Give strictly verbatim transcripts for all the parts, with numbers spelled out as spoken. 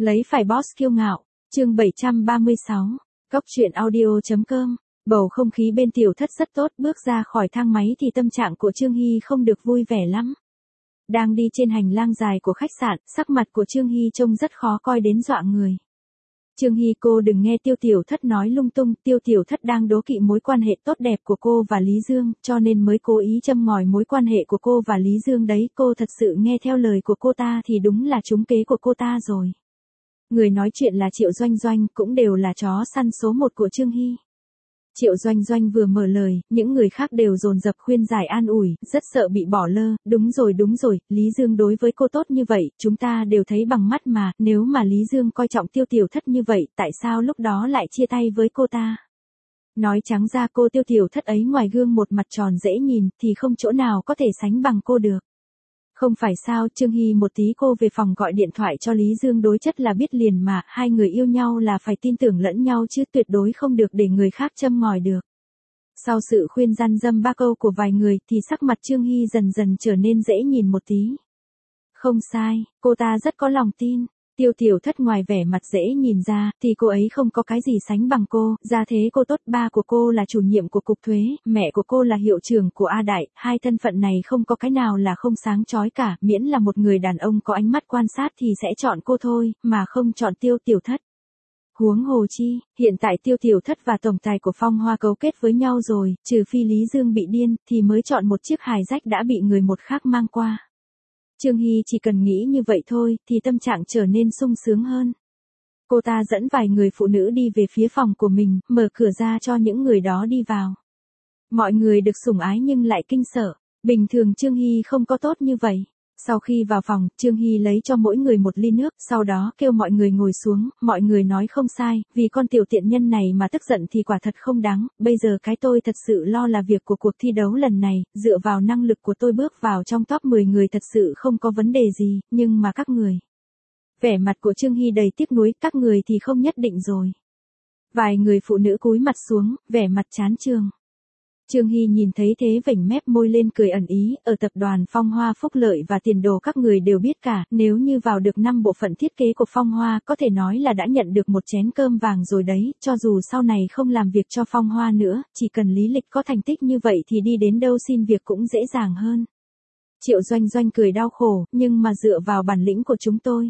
Lấy phải boss kiêu ngạo, chương bảy trăm ba mươi sáu, Cóc truyện audio.com. Bầu không khí bên tiểu thất rất tốt, bước ra khỏi thang máy thì tâm trạng của Trương Hy không được vui vẻ lắm. Đang đi trên hành lang dài của khách sạn, sắc mặt của Trương Hy trông rất khó coi đến dọa người. Trương Hy, cô đừng nghe Tiêu Tiểu Thất nói lung tung, Tiêu Tiểu Thất đang đố kỵ mối quan hệ tốt đẹp của cô và Lý Dương, cho nên mới cố ý châm ngòi mối quan hệ của cô và Lý Dương đấy, cô thật sự nghe theo lời của cô ta thì đúng là trúng kế của cô ta rồi. Người nói chuyện là Triệu Doanh Doanh, cũng đều là chó săn số một của Trương Hy. Triệu Doanh Doanh vừa mở lời, những người khác đều dồn dập khuyên giải an ủi, rất sợ bị bỏ lơ, đúng rồi đúng rồi, Lý Dương đối với cô tốt như vậy, chúng ta đều thấy bằng mắt mà, nếu mà Lý Dương coi trọng Tiêu Tiểu Thất như vậy, tại sao lúc đó lại chia tay với cô ta? Nói trắng ra cô Tiêu Tiểu Thất ấy ngoài gương một mặt tròn dễ nhìn, thì không chỗ nào có thể sánh bằng cô được. Không phải sao, Trương Hy một tí cô về phòng gọi điện thoại cho Lý Dương, đối chất là biết liền mà, hai người yêu nhau là phải tin tưởng lẫn nhau chứ tuyệt đối không được để người khác châm ngòi được. Sau sự khuyên răn dâm ba câu của vài người thì sắc mặt Trương Hy dần dần trở nên dễ nhìn một tí. Không sai, cô ta rất có lòng tin. Tiêu Tiểu Thất ngoài vẻ mặt dễ nhìn ra, thì cô ấy không có cái gì sánh bằng cô, gia thế cô tốt, ba của cô là chủ nhiệm của cục thuế, mẹ của cô là hiệu trưởng của A Đại, hai thân phận này không có cái nào là không sáng chói cả, miễn là một người đàn ông có ánh mắt quan sát thì sẽ chọn cô thôi, mà không chọn Tiêu Tiểu Thất. Huống hồ chi, hiện tại Tiêu Tiểu Thất và tổng tài của Phong Hoa cấu kết với nhau rồi, trừ phi Lý Dương bị điên, thì mới chọn một chiếc hài rách đã bị người một khác mang qua. Trương Hy chỉ cần nghĩ như vậy thôi, thì tâm trạng trở nên sung sướng hơn. Cô ta dẫn vài người phụ nữ đi về phía phòng của mình, mở cửa ra cho những người đó đi vào. Mọi người được sủng ái nhưng lại kinh sợ. Bình thường Trương Hy không có tốt như vậy. Sau khi vào phòng, Trương Hy lấy cho mỗi người một ly nước, sau đó kêu mọi người ngồi xuống, mọi người nói không sai, vì con tiểu tiện nhân này mà tức giận thì quả thật không đáng, bây giờ cái tôi thật sự lo là việc của cuộc thi đấu lần này, dựa vào năng lực của tôi bước vào trong top mười người thật sự không có vấn đề gì, nhưng mà các người. Vẻ mặt của Trương Hy đầy tiếc nuối, các người thì không nhất định rồi. Vài người phụ nữ cúi mặt xuống, vẻ mặt chán chường. Trương Hy nhìn thấy thế vểnh mép môi lên cười ẩn ý, ở tập đoàn Phong Hoa phúc lợi và tiền đồ các người đều biết cả, nếu như vào được năm bộ phận thiết kế của Phong Hoa có thể nói là đã nhận được một chén cơm vàng rồi đấy, cho dù sau này không làm việc cho Phong Hoa nữa, chỉ cần lý lịch có thành tích như vậy thì đi đến đâu xin việc cũng dễ dàng hơn. Triệu Doanh Doanh cười đau khổ, nhưng mà dựa vào bản lĩnh của chúng tôi,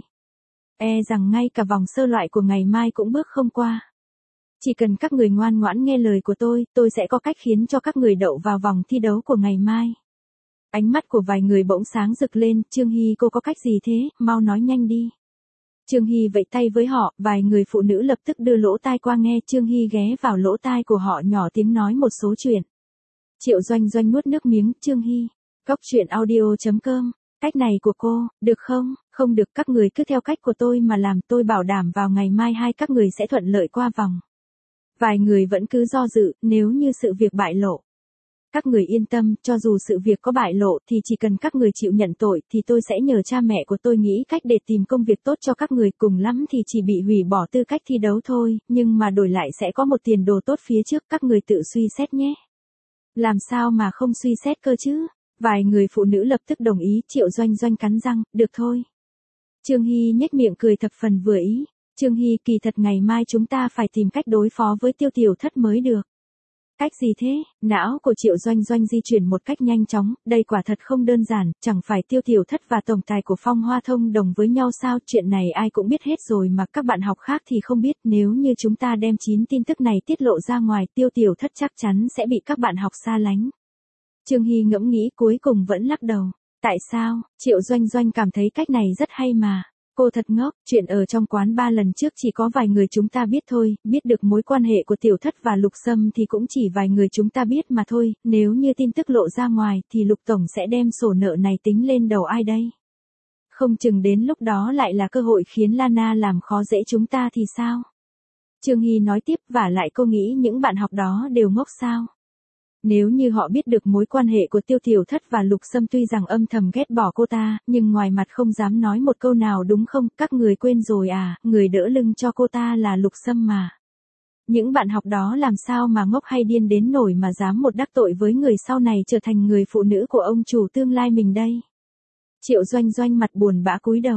e rằng ngay cả vòng sơ loại của ngày mai cũng bước không qua. Chỉ cần các người ngoan ngoãn nghe lời của tôi, tôi sẽ có cách khiến cho các người đậu vào vòng thi đấu của ngày mai. Ánh mắt của vài người bỗng sáng rực lên, Trương Hy cô có cách gì thế, mau nói nhanh đi. Trương Hy vẫy tay với họ, vài người phụ nữ lập tức đưa lỗ tai qua nghe, Trương Hy ghé vào lỗ tai của họ nhỏ tiếng nói một số chuyện. Triệu Doanh Doanh nuốt nước miếng, Trương Hy, Cóc truyện audio.com, cách này của cô, được không, không được, các người cứ theo cách của tôi mà làm, tôi bảo đảm vào ngày mai hai các người sẽ thuận lợi qua vòng. Vài người vẫn cứ do dự, nếu như sự việc bại lộ. Các người yên tâm, cho dù sự việc có bại lộ thì chỉ cần các người chịu nhận tội thì tôi sẽ nhờ cha mẹ của tôi nghĩ cách để tìm công việc tốt cho các người, cùng lắm thì chỉ bị hủy bỏ tư cách thi đấu thôi, nhưng mà đổi lại sẽ có một tiền đồ tốt phía trước, các người tự suy xét nhé. Làm sao mà không suy xét cơ chứ? Vài người phụ nữ lập tức đồng ý, Triệu Doanh Doanh cắn răng, được thôi. Trương Hy nhếch miệng cười thập phần vừa ý. Trương Hy, kỳ thật ngày mai chúng ta phải tìm cách đối phó với Tiêu Tiểu Thất mới được. Cách gì thế? Não của Triệu Doanh Doanh di chuyển một cách nhanh chóng, đây quả thật không đơn giản, chẳng phải Tiêu Tiểu Thất và tổng tài của Phong Hoa thông đồng với nhau sao, chuyện này ai cũng biết hết rồi mà các bạn học khác thì không biết, nếu như chúng ta đem chín tin tức này tiết lộ ra ngoài, Tiêu Tiểu Thất chắc chắn sẽ bị các bạn học xa lánh. Trương Hy ngẫm nghĩ cuối cùng vẫn lắc đầu. Tại sao? Triệu Doanh Doanh cảm thấy cách này rất hay mà. Cô thật ngốc, chuyện ở trong quán ba lần trước chỉ có vài người chúng ta biết thôi, biết được mối quan hệ của Tiểu Thất và Lục Sâm thì cũng chỉ vài người chúng ta biết mà thôi, nếu như tin tức lộ ra ngoài thì Lục Tổng sẽ đem sổ nợ này tính lên đầu ai đây? Không chừng đến lúc đó lại là cơ hội khiến Lana làm khó dễ chúng ta thì sao? Trương Hy nói tiếp, vả lại cô nghĩ những bạn học đó đều ngốc sao? Nếu như họ biết được mối quan hệ của Tiêu Tiểu Thất và Lục Sâm tuy rằng âm thầm ghét bỏ cô ta, nhưng ngoài mặt không dám nói một câu nào đúng không, các người quên rồi à, người đỡ lưng cho cô ta là Lục Sâm mà. Những bạn học đó làm sao mà ngốc hay điên đến nổi mà dám một đắc tội với người sau này trở thành người phụ nữ của ông chủ tương lai mình đây. Triệu Doanh Doanh mặt buồn bã cúi đầu.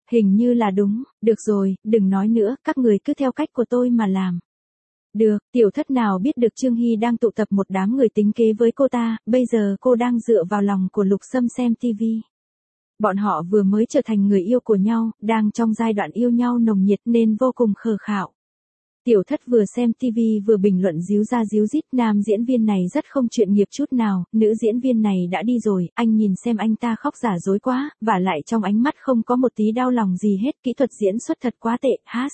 Hình như là đúng, được rồi, đừng nói nữa, các người cứ theo cách của tôi mà làm. Được, tiểu thất nào biết được Trương Hy đang tụ tập một đám người tính kế với cô ta, bây giờ cô đang dựa vào lòng của Lục Sâm xem tivi. Bọn họ vừa mới trở thành người yêu của nhau, đang trong giai đoạn yêu nhau nồng nhiệt nên vô cùng khờ khạo. Tiểu thất vừa xem tivi vừa bình luận díu ra díu dít, nam diễn viên này rất không chuyên nghiệp chút nào, nữ diễn viên này đã đi rồi, anh nhìn xem anh ta khóc giả dối quá, vả lại trong ánh mắt không có một tí đau lòng gì hết, kỹ thuật diễn xuất thật quá tệ, hát.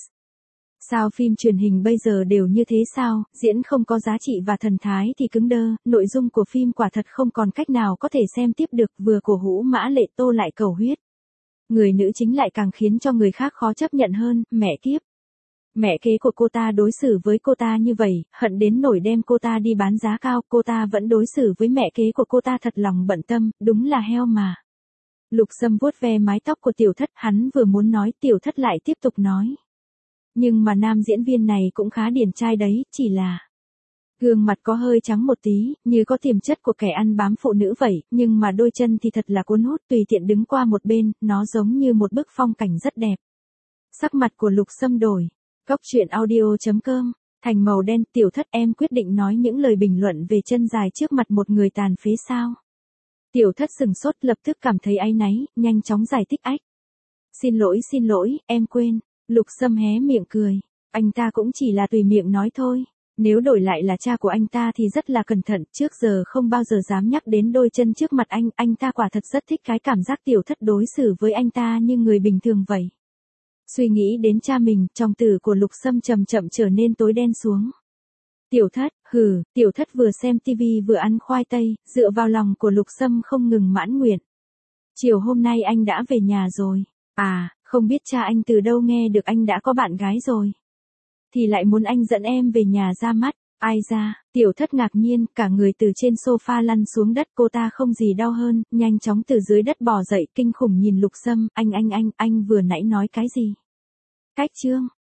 Sao phim truyền hình bây giờ đều như thế sao, diễn không có giá trị và thần thái thì cứng đơ, nội dung của phim quả thật không còn cách nào có thể xem tiếp được, vừa cổ hủ Mã Lệ Tô lại cầu huyết. Người nữ chính lại càng khiến cho người khác khó chấp nhận hơn, mẹ kiếp. Mẹ kế của cô ta đối xử với cô ta như vậy, hận đến nổi đem cô ta đi bán giá cao, cô ta vẫn đối xử với mẹ kế của cô ta thật lòng bận tâm, đúng là heo mà. Lục Sâm vuốt ve mái tóc của tiểu thất, hắn vừa muốn nói, tiểu thất lại tiếp tục nói. Nhưng mà nam diễn viên này cũng khá điển trai đấy, chỉ là gương mặt có hơi trắng một tí, như có tiềm chất của kẻ ăn bám phụ nữ vậy, nhưng mà đôi chân thì thật là cuốn hút, tùy tiện đứng qua một bên, nó giống như một bức phong cảnh rất đẹp. Sắc mặt của Lục Sâm đổi. Cốc truyện audio chấm com, thành màu đen, tiểu thất em quyết định nói những lời bình luận về chân dài trước mặt một người tàn phế sao. Tiểu thất sừng sốt lập tức cảm thấy áy náy, nhanh chóng giải thích ách. Xin lỗi xin lỗi, em quên. Lục Sâm hé miệng cười, anh ta cũng chỉ là tùy miệng nói thôi. Nếu đổi lại là cha của anh ta thì rất là cẩn thận, trước giờ không bao giờ dám nhắc đến đôi chân trước mặt anh, anh ta quả thật rất thích cái cảm giác tiểu thất đối xử với anh ta như người bình thường vậy. Suy nghĩ đến cha mình, trong tử của Lục Sâm chậm chậm trở nên tối đen xuống. Tiểu thất, hừ, tiểu thất vừa xem tivi vừa ăn khoai tây, dựa vào lòng của Lục Sâm không ngừng mãn nguyện. Chiều hôm nay anh đã về nhà rồi. À, không biết cha anh từ đâu nghe được anh đã có bạn gái rồi. Thì lại muốn anh dẫn em về nhà ra mắt. Ai ra, tiểu thất ngạc nhiên, cả người từ trên sofa lăn xuống đất, cô ta không gì đau hơn, nhanh chóng từ dưới đất bò dậy, kinh khủng nhìn Lục Sâm, anh anh anh, anh vừa nãy nói cái gì? Cách chương.